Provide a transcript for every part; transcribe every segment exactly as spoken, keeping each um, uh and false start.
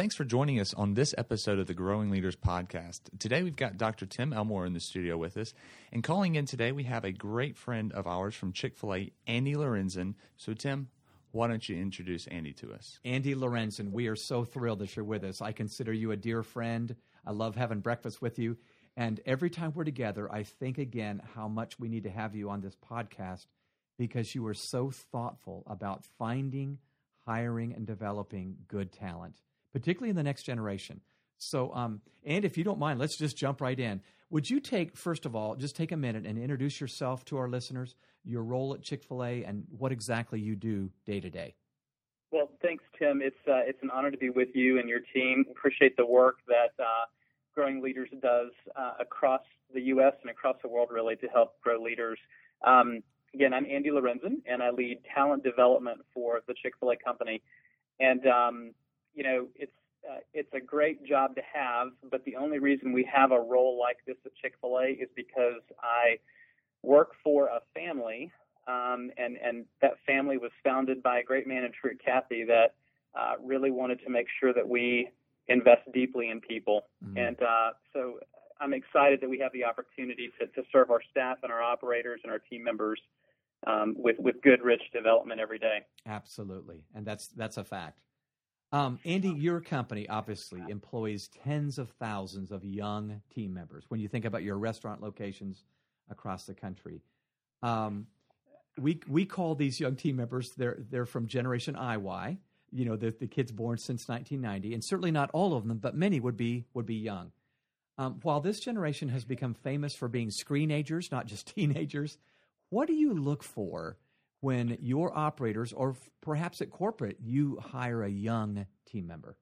thanks for joining us on this episode of the Growing Leaders Podcast. Today we've got Doctor Tim Elmore in the studio with us. And calling in today, we have a great friend of ours from Chick-fil-A, Andy Lorenzen. So, Tim, why don't you introduce Andy to us? Andy Lorenzen, we are so thrilled that you're with us. I consider you a dear friend. I love having breakfast with you. And every time we're together, I think again how much we need to have you on this podcast because you are so thoughtful about finding, hiring, and developing good talent, particularly in the next generation. So, um, and if you don't mind, let's just jump right in. Would you take, first of all, just take a minute and introduce yourself to our listeners, your role at Chick-fil-A, and what exactly you do day to day? Well, thanks, Tim. It's uh, it's an honor to be with you and your team. Appreciate the work that uh, Growing Leaders does uh, across the U S and across the world, really, to help grow leaders. Um, again, I'm Andy Lorenzen, and I lead talent development for the Chick-fil-A company. And, um, you know, it's uh, it's a great job to have, but the only reason we have a role like this at Chick-fil-A is because I work for a family, um, and, and that family was founded by a great man in Truett Cathy that uh, really wanted to make sure that we invest deeply in people. Mm-hmm. And uh, so I'm excited that we have the opportunity to, to serve our staff and our operators and our team members um, with, with good, rich development every day. Absolutely. And that's that's a fact. Um, Andy, your company obviously employs tens of thousands of young team members when you think about your restaurant locations across the country. Um, we we call these young team members, they're, they're from Generation I Y, you know, the, the kids born since nineteen ninety, and certainly not all of them, but many would be would be young. Um, while this generation has become famous for being screenagers, not just teenagers, what do you look for when your operators, or perhaps at corporate, you hire a young team member?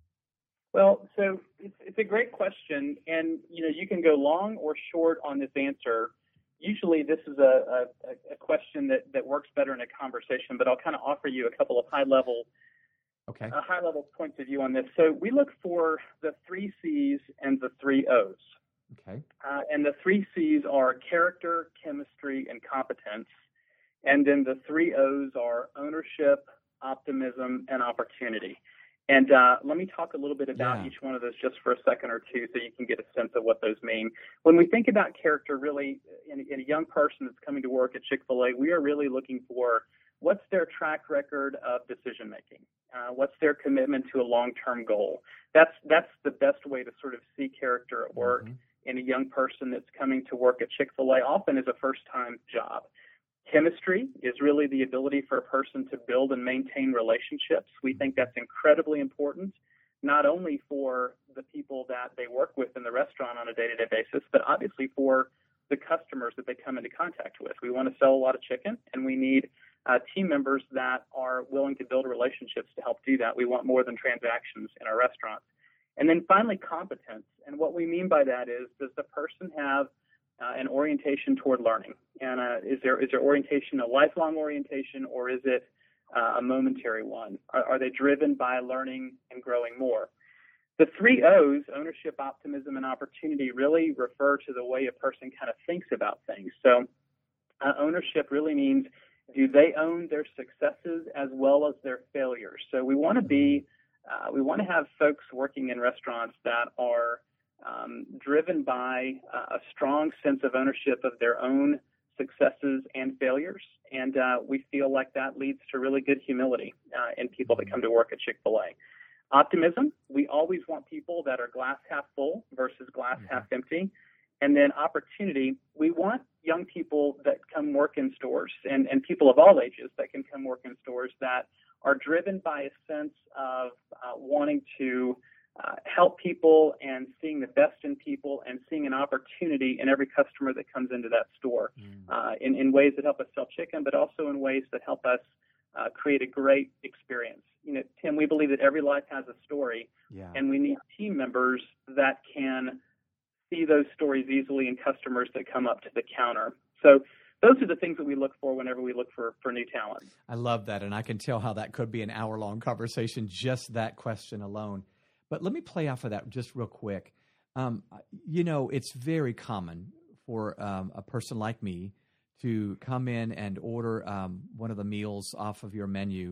Well, so it's, it's a great question, and you know you can go long or short on this answer. Usually, this is a, a, a question that, that works better in a conversation, but I'll kind of offer you a couple of high-level okay. uh, high-level points of view on this. So we look for the three C's and the three O's. Okay. Uh, and the three C's are character, chemistry, and competence. And then the three O's are ownership, optimism, and opportunity. And uh, let me talk a little bit about yeah. each one of those just for a second or two so you can get a sense of what those mean. When we think about character, really, in, in a young person that's coming to work at Chick-fil-A, we are really looking for what's their track record of decision-making? Uh, what's their commitment to a long-term goal? That's that's the best way to sort of see character at work mm-hmm. in a young person that's coming to work at Chick-fil-A, often as a first-time job. Chemistry is really the ability for a person to build and maintain relationships. We think that's incredibly important, not only for the people that they work with in the restaurant on a day-to-day basis, but obviously for the customers that they come into contact with. We want to sell a lot of chicken, and we need uh, team members that are willing to build relationships to help do that. We want more than transactions in our restaurants. And then finally, competence. And what we mean by that is, does the person have Uh, an orientation toward learning? And uh, is there is there orientation a lifelong orientation, or is it uh, a momentary one? Are, are they driven by learning and growing more? The three O's, ownership, optimism, and opportunity, really refer to the way a person kind of thinks about things. So uh, ownership really means, do they own their successes as well as their failures? So we want to be, uh, we want to have folks working in restaurants that are Um, driven by uh, a strong sense of ownership of their own successes and failures. And uh, we feel like that leads to really good humility uh, in people that come to work at Chick-fil-A. Optimism, we always want people that are glass half full versus glass mm-hmm. half empty. And then opportunity, we want young people that come work in stores and, and people of all ages that can come work in stores that are driven by a sense of uh, wanting to Uh, help people and seeing the best in people and seeing an opportunity in every customer that comes into that store mm. uh, in, in ways that help us sell chicken, but also in ways that help us uh, create a great experience. You know, Tim, we believe that every life has a story, yeah. and we need team members that can see those stories easily in customers that come up to the counter. So those are the things that we look for whenever we look for, for new talent. I love that, and I can tell how that could be an hour-long conversation, just that question alone. But let me play off of that just real quick. Um, you know, it's very common for um, a person like me to come in and order um, one of the meals off of your menu,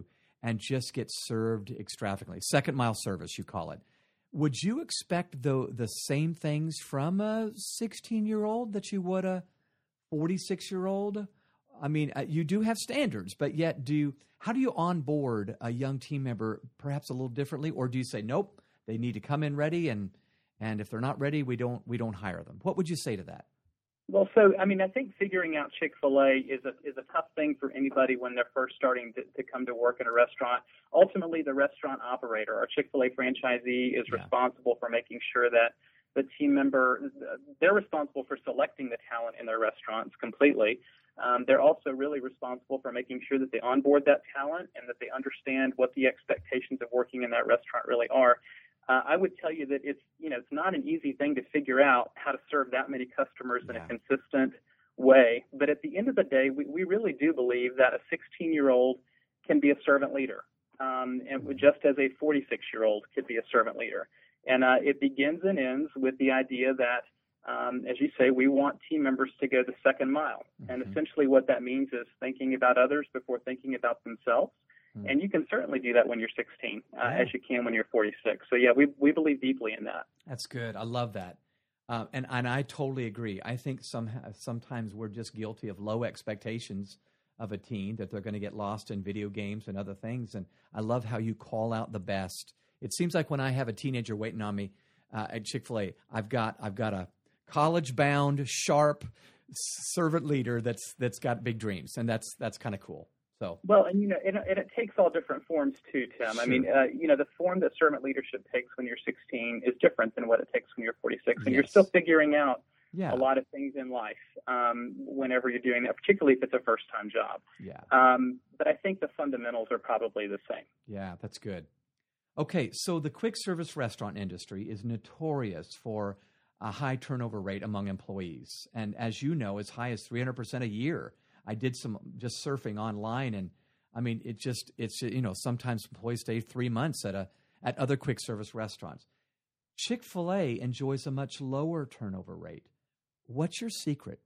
and just get served extravagantly. Second mile service, you call it. Would you expect the the same things from a sixteen-year-old that you would a forty-six-year-old? I mean, uh, you do have standards, but yet do how do you onboard a young team member perhaps a little differently, or do you say, nope, they need to come in ready, and and if they're not ready, we don't we don't hire them? What would you say to that? Well, so, I mean, I think figuring out Chick-fil-A is a is a tough thing for anybody when they're first starting to, to come to work in a restaurant. Ultimately, the restaurant operator, our Chick-fil-A franchisee, is yeah. responsible for making sure that the team member, they're responsible for selecting the talent in their restaurants completely. Um, they're also really responsible for making sure that they onboard that talent and that they understand what the expectations of working in that restaurant really are. Uh, I would tell you that it's, you know, it's not an easy thing to figure out how to serve that many customers yeah. in a consistent way. But at the end of the day, we, we really do believe that a sixteen-year-old can be a servant leader, um, and just as a forty-six-year-old could be a servant leader. And uh, it begins and ends with the idea that, um, as you say, we want team members to go the second mile. Mm-hmm. And essentially what that means is thinking about others before thinking about themselves. And you can certainly do that when you're sixteen, uh, yeah. as you can when you're forty-six. So, yeah, we we believe deeply in that. That's good. I love that. Uh, and, and I totally agree. I think some, sometimes we're just guilty of low expectations of a teen, that they're going to get lost in video games and other things. And I love how you call out the best. It seems like when I have a teenager waiting on me uh, at Chick-fil-A, I've got I've got a college-bound, sharp servant leader that's that's got big dreams, and that's that's kind of cool. So well, and you know, and, and it takes all different forms too, Tim. Sure. I mean, uh, you know, the form that servant leadership takes when you're sixteen is different than what it takes when you're forty-six, and yes. you're still figuring out yeah. a lot of things in life um, whenever you're doing that, particularly if it's a first-time job. Yeah. Um, but I think the fundamentals are probably the same. Yeah, that's good. Okay, so the quick service restaurant industry is notorious for a high turnover rate among employees, and as you know, as high as three hundred percent a year. I did some just surfing online, and I mean, it just, it's, you know, sometimes employees stay three months at a at other quick service restaurants. Chick-fil-A enjoys a much lower turnover rate. What's your secret?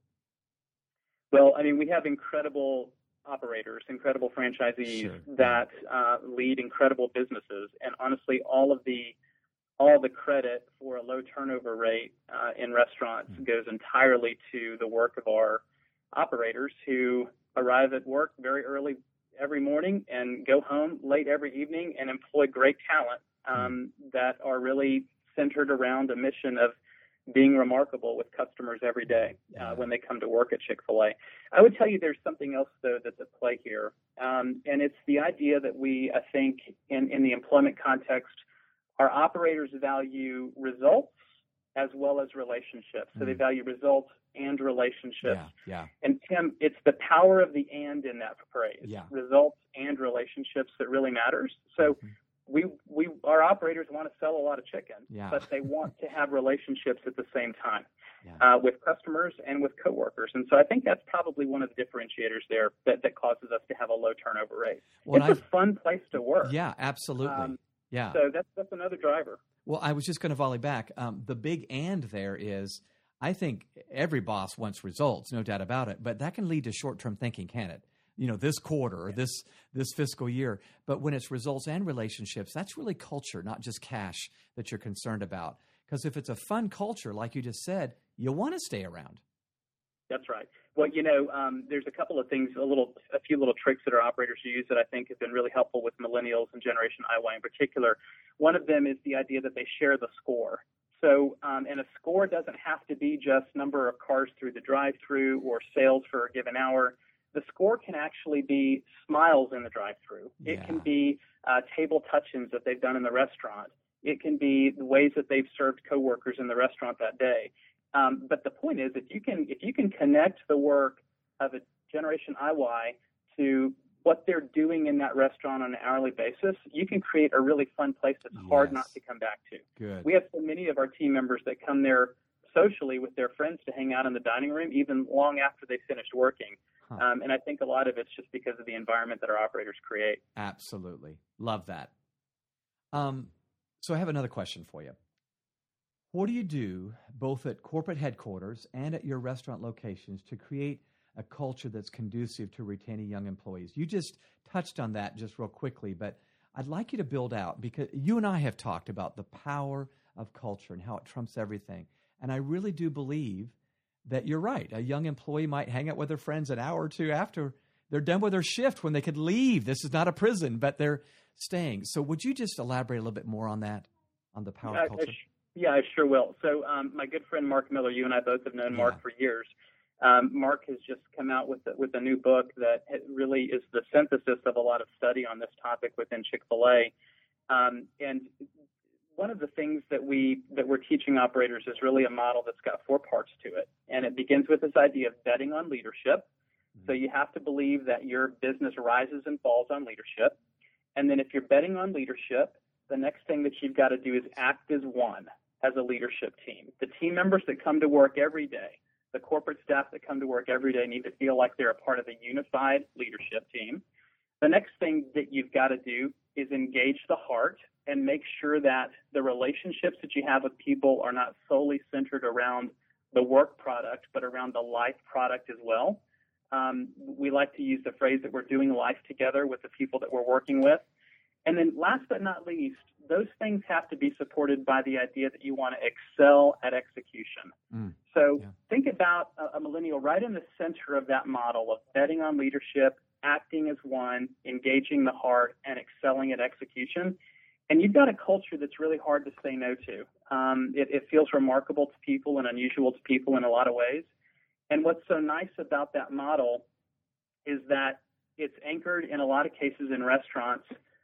Well, I mean, we have incredible operators, incredible franchisees sure. that uh, lead incredible businesses, and honestly, all of the all the credit for a low turnover rate uh, in restaurants mm-hmm. goes entirely to the work of our operators who arrive at work very early every morning and go home late every evening and employ great talent um, that are really centered around a mission of being remarkable with customers every day uh, when they come to work at Chick-fil-A. I would tell you there's something else, though, that's at play here, um, and it's the idea that we, I think, in, in the employment context, our operators value results as well as relationships. So mm. they value results and relationships. Yeah, yeah. And Tim, it's the power of the and in that phrase. Yeah. Results and relationships that really matters. So mm-hmm. we we our operators want to sell a lot of chicken, yeah. but they want to have relationships at the same time yeah. uh, with customers and with coworkers. And so I think that's probably one of the differentiators there that, that causes us to have a low turnover rate. Well, it's I've, a fun place to work. Yeah, absolutely. Um, yeah. So that's that's another driver. Well, I was just going to volley back. Um, the big and there is, I think every boss wants results, no doubt about it, but that can lead to short-term thinking, can it? You know, this quarter or this this fiscal year. But when it's results and relationships, that's really culture, not just cash that you're concerned about. Because if it's a fun culture, like you just said, you'll want to stay around. That's right. Well, you know, um, there's a couple of things, a little, a few little tricks that our operators use that I think have been really helpful with millennials and Generation I Y in particular. One of them is the idea that they share the score. So, um, and a score doesn't have to be just number of cars through the drive-through or sales for a given hour. The score can actually be smiles in the drive-through. Yeah. It can be uh, table touch-ins that they've done in the restaurant. It can be the ways that they've served coworkers in the restaurant that day. Um, but the point is, if you can if you can connect the work of a Generation I Y to what they're doing in that restaurant on an hourly basis, you can create a really fun place that's yes. hard not to come back to. Good. We have so many of our team members that come there socially with their friends to hang out in the dining room, even long after they finished working. Huh. Um, and I think a lot of it's just because of the environment that our operators create. Absolutely. Love that. Um, so I have another question for you. What do you do both at corporate headquarters and at your restaurant locations to create a culture that's conducive to retaining young employees. You just touched on that just real quickly, but I'd like you to build out, because you and I have talked about the power of culture and how it trumps everything. And I really do believe that you're right. A young employee might hang out with their friends an hour or two after they're done with their shift when they could leave. This is not a prison, but they're staying. So would you just elaborate a little bit more on that, on the power yeah, of culture? I sh- yeah, I sure will. So um, my good friend Mark Miller, you and I both have known Yeah. Mark for years. Um, Mark has just come out with a, with a new book that really is the synthesis of a lot of study on this topic within Chick-fil-A. Um, and one of the things that we that we're teaching operators is really a model that's got four parts to it, and it begins with this idea of betting on leadership. Mm-hmm. So you have to believe that your business rises and falls on leadership, and then if you're betting on leadership, the next thing that you've got to do is act as one, as a leadership team. The team members that come to work every day, the corporate staff that come to work every day, need to feel like they're a part of a unified leadership team. The next thing that you've got to do is engage the heart and make sure that the relationships that you have with people are not solely centered around the work product, but around the life product as well. Um, we like to use the phrase that we're doing life together with the people that we're working with. And then last but not least, those things have to be supported by the idea that you want to excel at execution. Mm, so yeah. Think about a, a millennial right in the center of that model of betting on leadership, acting as one, engaging the heart, and excelling at execution. And you've got a culture that's really hard to say no to. Um, it, it feels remarkable to people and unusual to people in a lot of ways. And what's so nice about that model is that it's anchored in a lot of cases in restaurants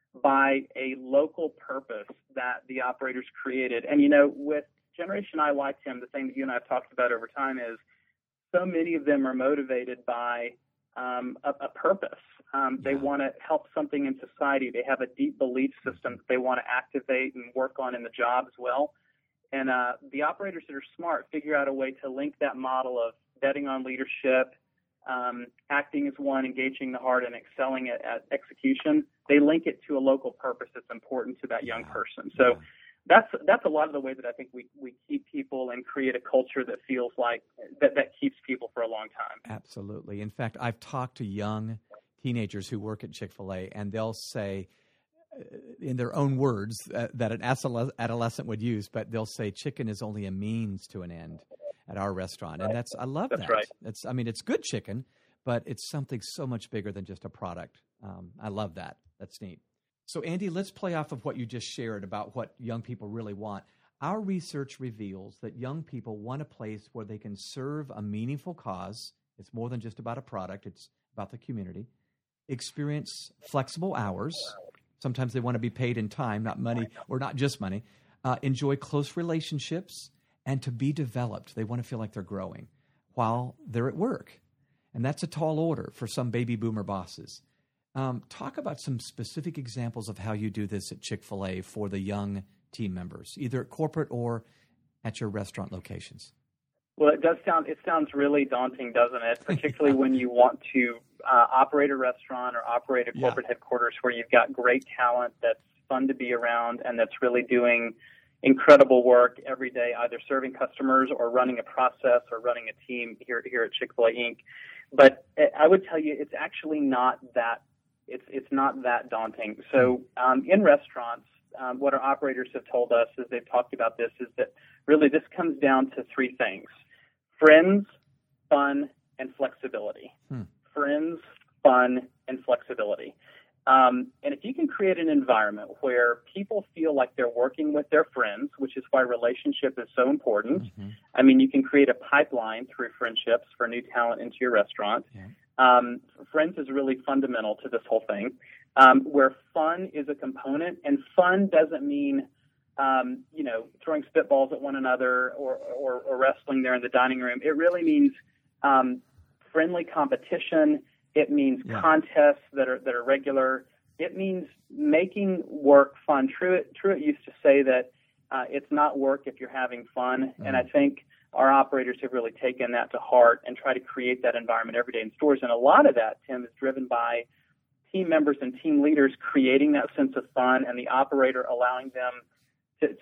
by a local purpose that the operators created. And, you know, with Generation I, Y, Tim, the thing that you and I have talked about over time is so many of them are motivated by um, a, a purpose. Um, they want to help something in society. They have a deep belief system that they want to activate and work on in the job as well. And uh, the operators that are smart figure out a way to link that model of betting on leadership, um, acting as one, engaging the heart, and excelling at, at execution. They link it to a local purpose that's important to that young yeah. person. So yeah. that's that's a lot of the way that I think we, we keep people and create a culture that feels like that, that keeps people for a long time. Absolutely. In fact, I've talked to young teenagers who work at Chick-fil-A, and they'll say, uh, in their own words, uh, that an adolescent would use, but they'll say chicken is only a means to an end at our restaurant. And that's, I love that's that. Right. It's, I mean, it's good chicken, but it's something so much bigger than just a product. Um, I love that. That's neat. So, Andy, let's play off of what you just shared about what young people really want. Our research reveals that young people want a place where they can serve a meaningful cause. It's more than just about a product. It's about the community. Experience flexible hours. Sometimes they want to be paid in time, not money, or not just money. Uh, enjoy close relationships, and to be developed. They want to feel like they're growing while they're at work. And that's a tall order for some baby boomer bosses. Um, talk about some specific examples of how you do this at Chick-fil-A for the young team members, either at corporate or at your restaurant locations. Well, it does sound, it sounds really daunting, doesn't it? Particularly when you want to uh, operate a restaurant or operate a corporate yeah. headquarters where you've got great talent that's fun to be around and that's really doing incredible work every day, either serving customers or running a process or running a team here here at Chick-fil-A Incorporated. But I would tell you, it's actually not that it's it's not that daunting. So um, in restaurants, um, what our operators have told us as they've talked about this is that really this comes down to three things: friends, fun, and flexibility. Hmm. Friends, fun, and flexibility. Um, and if you can create an environment where people feel like they're working with their friends, which is why relationship is so important. Mm-hmm. I mean, you can create a pipeline through friendships for new talent into your restaurant. Yeah. Um, friends is really fundamental to this whole thing, um, where fun is a component, and fun doesn't mean, um, you know, throwing spitballs at one another or, or, or wrestling there in the dining room. It really means um, friendly competition. It means yeah. contests that are that are regular. It means making work fun. Truett, Truett used to say that uh, it's not work if you're having fun, mm. and I think our operators have really taken that to heart and try to create that environment every day in stores. And a lot of that, Tim, is driven by team members and team leaders creating that sense of fun and the operator allowing them to, to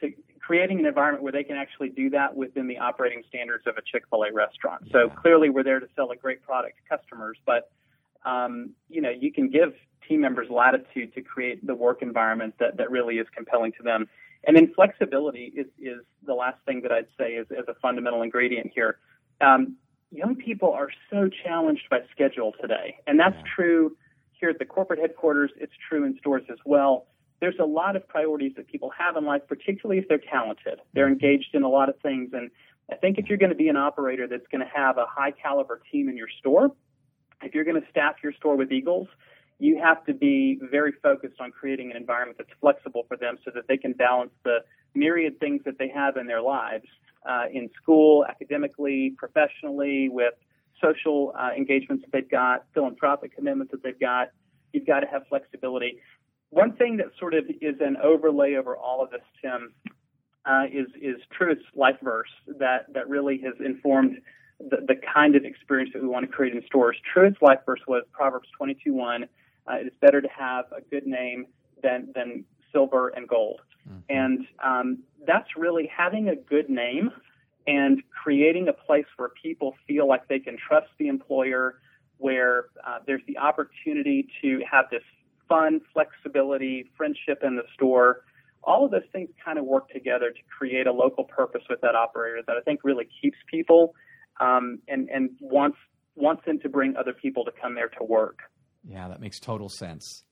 creating an environment where they can actually do that within the operating standards of a Chick-fil-A restaurant. Yeah. So clearly we're there to sell a great product to customers, but um, you know, you can give team members latitude to create the work environment that, that really is compelling to them. And then flexibility is, is the last thing that I'd say is, is a fundamental ingredient here. Um, young people are so challenged by schedule today, and that's yeah. true here at the corporate headquarters. It's true in stores as well. There's a lot of priorities that people have in life, particularly if they're talented. They're engaged in a lot of things. And I think if you're going to be an operator that's going to have a high caliber team in your store, if you're going to staff your store with Eagles, you have to be very focused on creating an environment that's flexible for them so that they can balance the myriad things that they have in their lives, uh, in school, academically, professionally, with social uh, engagements that they've got, philanthropic commitments that they've got. You've got to have flexibility. One thing that sort of is an overlay over all of this, Tim, uh, is is Truist's life verse that, that really has informed the, the kind of experience that we want to create in stores. Truist's life verse was Proverbs twenty-two one. Uh, it is better to have a good name than than silver and gold. Mm-hmm. And um, that's really having a good name and creating a place where people feel like they can trust the employer, where uh, there's the opportunity to have this fun, flexibility, friendship in the store. All of those things kind of work together to create a local purpose with that operator that I think really keeps people um, and, and wants wants them to bring other people to come there to work. Yeah, that makes total sense.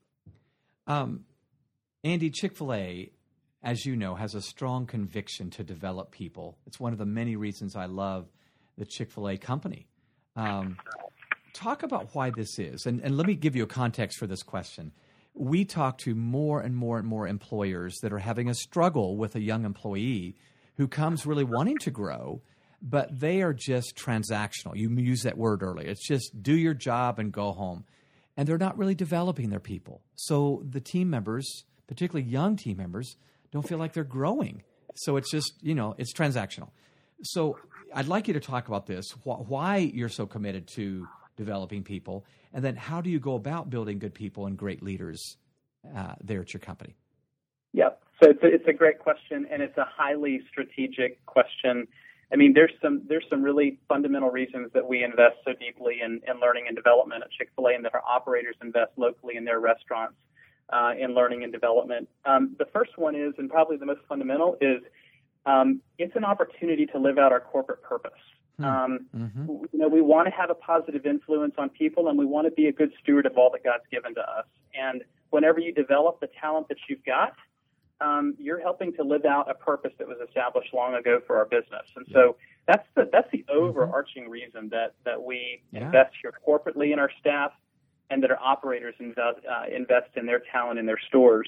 Um, Andy, Chick-fil-A, as you know, has a strong conviction to develop people. It's one of the many reasons I love the Chick-fil-A company. Um, talk about why this is. And, and let me give you a context for this question. We talk to more and more and more employers that are having a struggle with a young employee who comes really wanting to grow, but they are just transactional. You used that word earlier. It's just do your job and go home. And they're not really developing their people. So the team members, particularly young team members, don't feel like they're growing. So it's just, you know, it's transactional. So I'd like you to talk about this, wh- why you're so committed to developing people, and then how do you go about building good people and great leaders uh, there at your company? Yep. So it's a, it's a great question, and it's a highly strategic question. I mean, there's some there's some really fundamental reasons that we invest so deeply in, in learning and development at Chick-fil-A, and that our operators invest locally in their restaurants uh, in learning and development. Um, the first one is, and probably the most fundamental, is um, it's an opportunity to live out our corporate purpose. Hmm. Um, mm-hmm. You know, we want to have a positive influence on people, and we want to be a good steward of all that God's given to us. And whenever you develop the talent that you've got, Um, you're helping to live out a purpose that was established long ago for our business. And yeah. so that's the that's the overarching mm-hmm. reason that, that we yeah. invest here corporately in our staff and that our operators invest, uh, invest in their talent in their stores.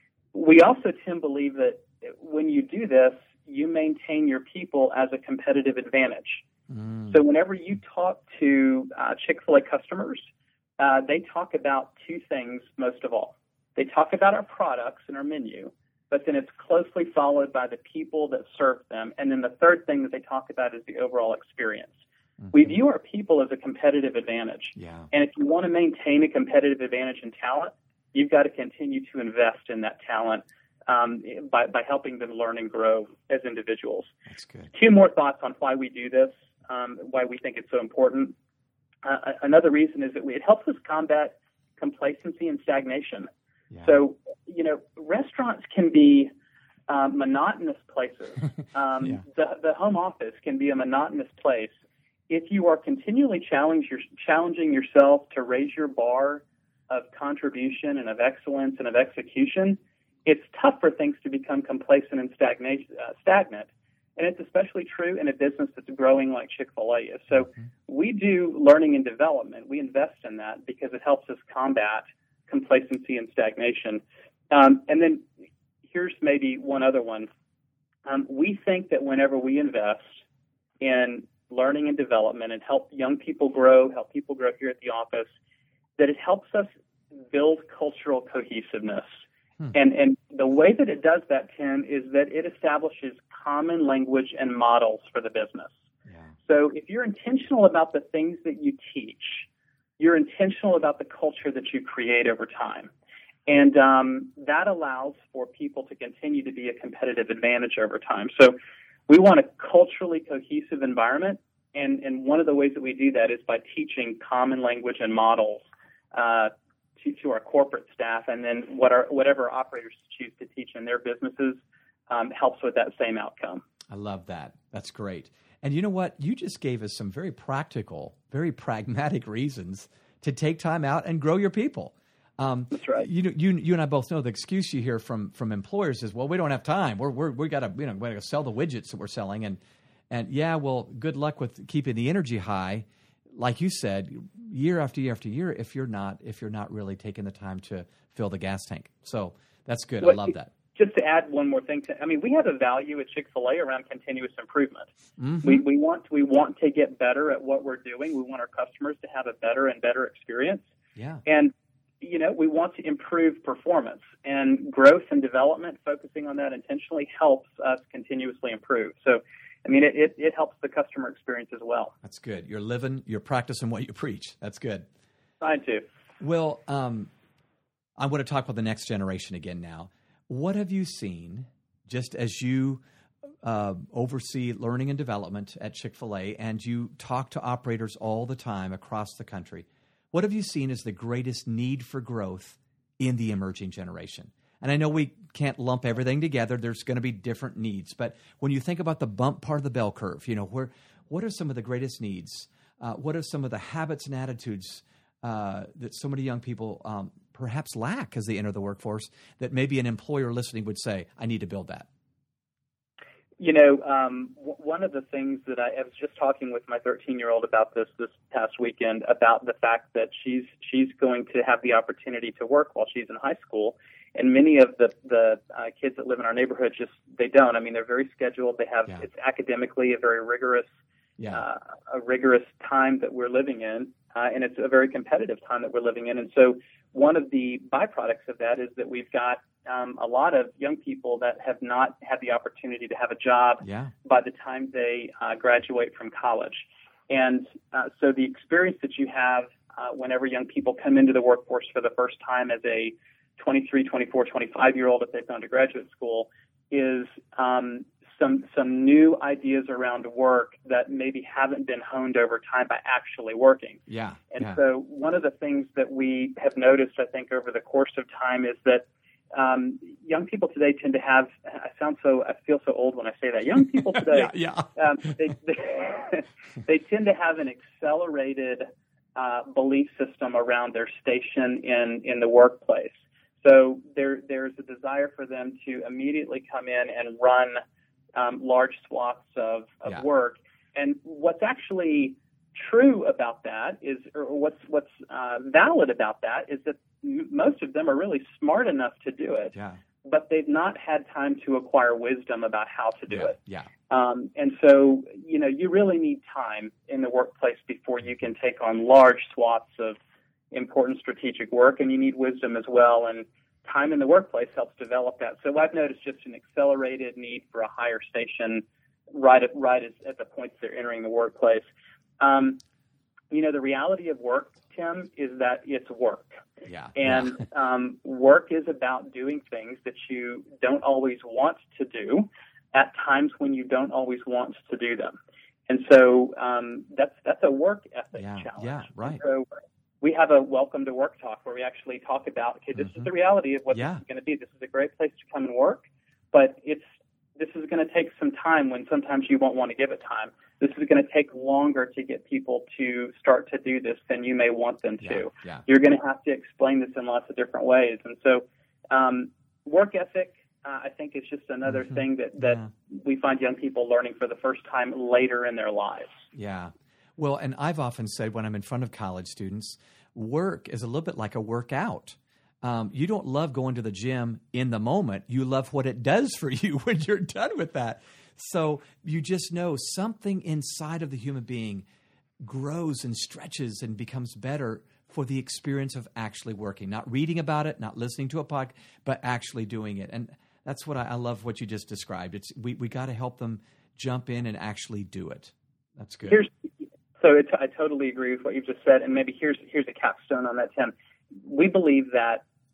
We also, Tim, believe that when you do this, you maintain your people as a competitive advantage. Mm. So whenever you talk to uh, Chick-fil-A customers, uh, they talk about two things most of all. They talk about our products and our menu, but then it's closely followed by the people that serve them. And then the third thing that they talk about is the overall experience. Mm-hmm. We view our people as a competitive advantage. Yeah. And if you want to maintain a competitive advantage in talent, you've got to continue to invest in that talent um, by, by helping them learn and grow as individuals. That's good. Two more thoughts on why we do this, um, why we think it's so important. Uh, another reason is that we, it helps us combat complacency and stagnation. Yeah. So, you know, restaurants can be um, monotonous places. Um, yeah. the, the home office can be a monotonous place. If you are continually challenge your, challenging yourself to raise your bar of contribution and of excellence and of execution, it's tough for things to become complacent and stagnate, uh, stagnant. And it's especially true in a business that's growing like Chick-fil-A is. So mm-hmm. we do learning and development. We invest in that because it helps us combat complacency and stagnation. Um, and then here's maybe one other one. Um, we think that whenever we invest in learning and development and help young people grow, help people grow here at the office, that it helps us build cultural cohesiveness. Hmm. And, and the way that it does that, Tim, is that it establishes common language and models for the business. Yeah. So if you're intentional about the things that you teach, you're intentional about the culture that you create over time. And um, that allows for people to continue to be a competitive advantage over time. So we want a culturally cohesive environment, and, and one of the ways that we do that is by teaching common language and models uh, to, to our corporate staff, and then what our, whatever operators choose to teach in their businesses um, helps with that same outcome. I love that. That's great. And you know what? You just gave us some very practical, very pragmatic reasons to take time out and grow your people. Um, That's right. You know, you you and I both know the excuse you hear from from employers is, well, we don't have time. We're we're we got to you know we got to sell the widgets that we're selling, and and yeah, well, good luck with keeping the energy high, like you said, year after year after year. If you're not if you're not really taking the time to fill the gas tank, so that's good. Well, I love that. Just to add one more thing, to, I mean, we have a value at Chick-fil-A around continuous improvement. Mm-hmm. We we want we want to get better at what we're doing. We want our customers to have a better and better experience. Yeah. And you know, we want to improve performance, and growth and development, focusing on that intentionally, helps us continuously improve. So, I mean, it, it, it helps the customer experience as well. That's good. You're living, you're practicing what you preach. That's good. Trying to. Well, um, I want to talk about the next generation again now. What have you seen, just as you uh, oversee learning and development at Chick-fil-A, and you talk to operators all the time across the country, what have you seen as the greatest need for growth in the emerging generation? And I know we can't lump everything together. There's going to be different needs. But when you think about the bump part of the bell curve, you know, where what are some of the greatest needs? Uh, what are some of the habits and attitudes uh, that so many young people um, perhaps lack as they enter the workforce that maybe an employer listening would say, I need to build that? You know, um, w- one of the things that I, I was just talking with my thirteen-year-old about this this past weekend, about the fact that she's she's going to have the opportunity to work while she's in high school, and many of the the uh, kids that live in our neighborhood just they don't. I mean, they're very scheduled. They have Yeah. It's academically a very rigorous Yeah. uh, a rigorous time that we're living in, uh, and it's a very competitive time that we're living in. And so, one of the byproducts of that is that we've got Um, a lot of young people that have not had the opportunity to have a job Yeah. by the time they uh, graduate from college. And uh, so the experience that you have uh, whenever young people come into the workforce for the first time as a twenty-three, twenty-four, twenty-five-year-old, if they've gone to graduate school, is um, some some new ideas around work that maybe haven't been honed over time by actually working. Yeah. And yeah. so one of the things that we have noticed, I think, over the course of time is that Um, young people today tend to have, I sound so, I feel so old when I say that. Young people today, yeah, yeah. um, they, they, they tend to have an accelerated uh, belief system around their station in, in the workplace. So there, there's a desire for them to immediately come in and run um, large swaths of, of Yeah. work. And what's actually true about that is, or what's, what's uh, valid about that is that most of them are really smart enough to do it, Yeah. but they've not had time to acquire wisdom about how to do Yeah. it. Yeah. Um, and so, you know, you really need time in the workplace before you can take on large swaths of important strategic work, and you need wisdom as well. And time in the workplace helps develop that. So I've noticed just an accelerated need for a higher station right at, right at, at the points they're entering the workplace. Um, you know, the reality of work, Tim, is that it's work. Yeah. And yeah. um, work is about doing things that you don't always want to do at times when you don't always want to do them. And so um, that's that's a work ethic Yeah. challenge. Yeah. Right. So we have a welcome to work talk where we actually talk about, okay, this Mm-hmm. is the reality of what Yeah. this is going to be. This is a great place to come and work, but it's this is going to take some time when sometimes you won't want to give it time. This is going to take longer to get people to start to do this than you may want them to. Yeah, yeah. You're going to have to explain this in lots of different ways. And so um, work ethic, uh, I think, is just another Mm-hmm. thing that, that Yeah. we find young people learning for the first time later in their lives. Yeah. Well, and I've often said when I'm in front of college students, work is a little bit like a workout. Um, you don't love going to the gym in the moment. You love what it does for you when you're done with that. So you just know something inside of the human being grows and stretches and becomes better for the experience of actually working, not reading about it, not listening to a podcast, but actually doing it. And that's what I, I love what you just described. It's we, we got to help them jump in and actually do it. That's good. Here's, so it's, I totally agree with what you've just said. And maybe here's, here's a capstone on that, Tim. We believe that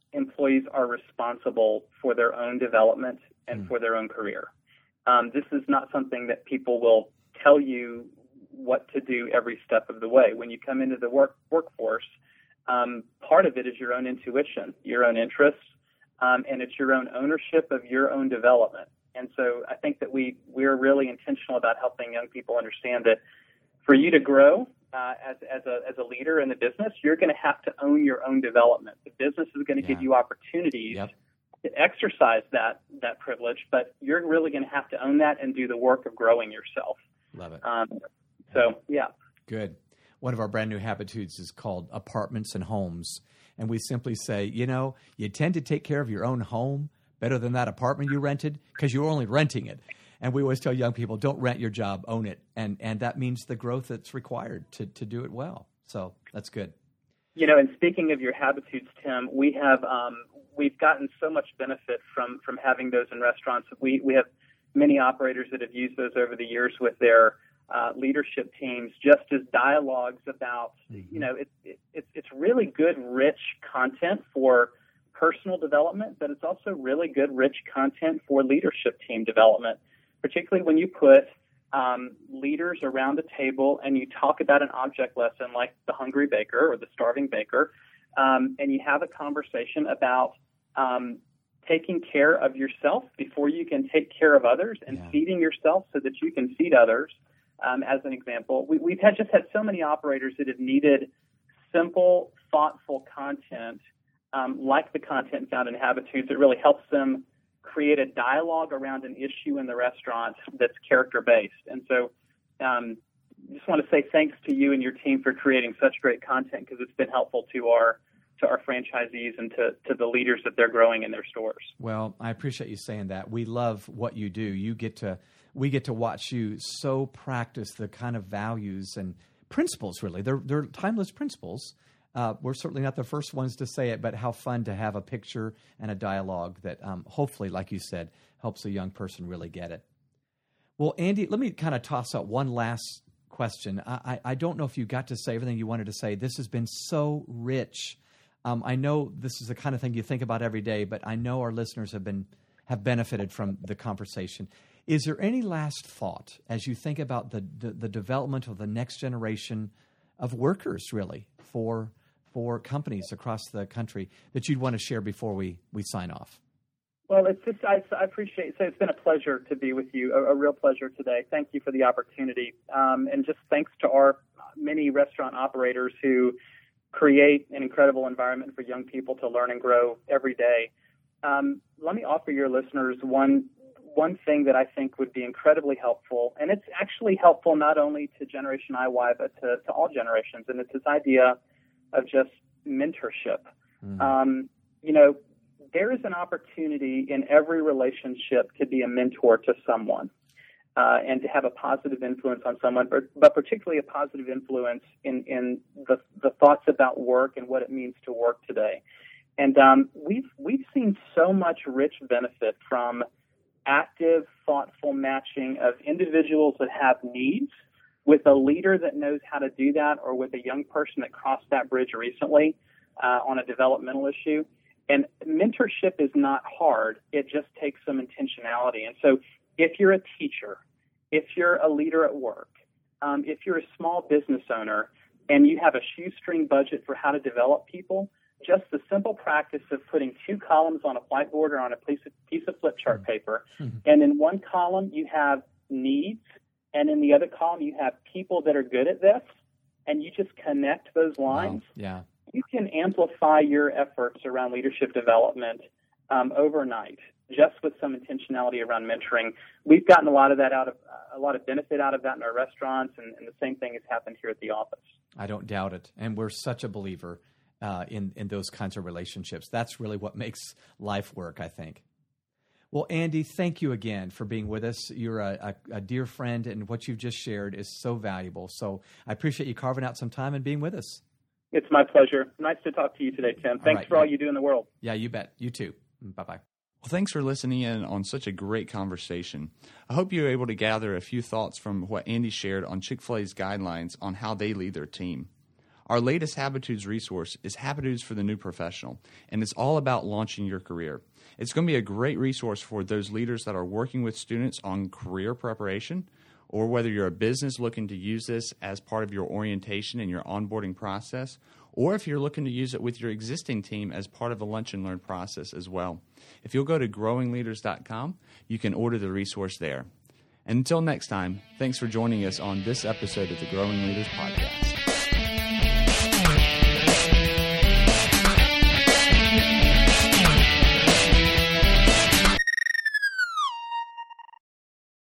employees are responsible for their own development and mm. for their own career. Um, this is not something that people will tell you what to do every step of the way. When you come into the work workforce, um, part of it is your own intuition, your own interests, um, and it's your own ownership of your own development. And so I think that we, we're really intentional about helping young people understand that for you to grow uh, as, as, a, as a leader in the business, you're going to have to own your own development. The business is going to yeah. give you opportunities yep. to exercise that, that privilege, but you're really going to have to own that and do the work of growing yourself. Love it. Um, so, yeah. Good. One of our brand new habitudes is called Apartments and Homes. And we simply say, you know, you tend to take care of your own home better than that apartment you rented because you're only renting it. And we always tell young people, don't rent your job, own it. And and that means the growth that's required to, to do it well. So that's good. You know, and speaking of your habitudes, Tim, we have um, we've gotten so much benefit from, from having those in restaurants. We we have many operators that have used those over the years with their uh, leadership teams, just as dialogues about, mm-hmm. you know, it, it, it's it's really good, rich content for personal development, but it's also really good, rich content for leadership team development, particularly when you put um, leaders around a table and you talk about an object lesson like the hungry baker or the starving baker, um, and you have a conversation about um, taking care of yourself before you can take care of others and yeah. feeding yourself so that you can feed others. Um, as an example, we, we've had just had so many operators that have needed simple, thoughtful content Um, like the content found in Habitudes. It really helps them create a dialogue around an issue in the restaurant that's character-based. And so um, just want to say thanks to you and your team for creating such great content because it's been helpful to our to our franchisees and to, to the leaders that they're growing in their stores. Well, I appreciate you saying that. We love what you do. You get to we get to watch you so practice the kind of values and principles, really. They're, they're timeless principles. Uh, we're certainly not the first ones to say it, but how fun to have a picture and a dialogue that um, hopefully, like you said, helps a young person really get it. Well, Andy, let me kind of toss out one last question. I, I, I don't know if you got to say everything you wanted to say. This has been so rich. Um, I know this is the kind of thing you think about every day, but I know our listeners have been have benefited from the conversation. Is there any last thought as you think about the the, the development of the next generation of workers, really, for for companies across the country that you'd want to share before we, we sign off? Well, it's just I, I appreciate so it's been a pleasure to be with you, a, a real pleasure today. Thank you for the opportunity, um, and just thanks to our many restaurant operators who create an incredible environment for young people to learn and grow every day. Um, let me offer your listeners one one thing that I think would be incredibly helpful, and it's actually helpful not only to Generation I Y, but to, to all generations, and it's this idea of just mentorship. Mm-hmm. Um, you know, there is an opportunity in every relationship to be a mentor to someone uh, and to have a positive influence on someone, but, but particularly a positive influence in, in the, the thoughts about work and what it means to work today. And um, we've we've seen so much rich benefit from active, thoughtful matching of individuals that have needs with a leader that knows how to do that, or with a young person that crossed that bridge recently uh, on a developmental issue. And mentorship is not hard. It just takes some intentionality. And so if you're a teacher, if you're a leader at work, um, if you're a small business owner and you have a shoestring budget for how to develop people, just the simple practice of putting two columns on a whiteboard or on a piece of, piece of flip chart paper, mm-hmm. and in one column you have needs, and in the other column you have people that are good at this, and you just connect those lines. Wow. Yeah. You can amplify your efforts around leadership development um, overnight, just with some intentionality around mentoring. We've gotten a lot of that out of uh, a lot of benefit out of that in our restaurants, and, and the same thing has happened here at the office. I don't doubt it, and we're such a believer uh, in in those kinds of relationships. That's really what makes life work, I think. Well, Andy, thank you again for being with us. You're a, a, a dear friend, and what you've just shared is so valuable. So I appreciate you carving out some time and being with us. It's my pleasure. Nice to talk to you today, Tim. Thanks all right, for all yeah. you do in the world. Yeah, you bet. You too. Bye-bye. Well, thanks for listening in on such a great conversation. I hope you were able to gather a few thoughts from what Andy shared on Chick-fil-A's guidelines on how they lead their team. Our latest Habitudes resource is Habitudes for the New Professional, and it's all about launching your career. It's going to be a great resource for those leaders that are working with students on career preparation, or whether you're a business looking to use this as part of your orientation and your onboarding process, or if you're looking to use it with your existing team as part of a lunch and learn process as well. If you'll go to growing leaders dot com, you can order the resource there. And until next time, thanks for joining us on this episode of the Growing Leaders Podcast.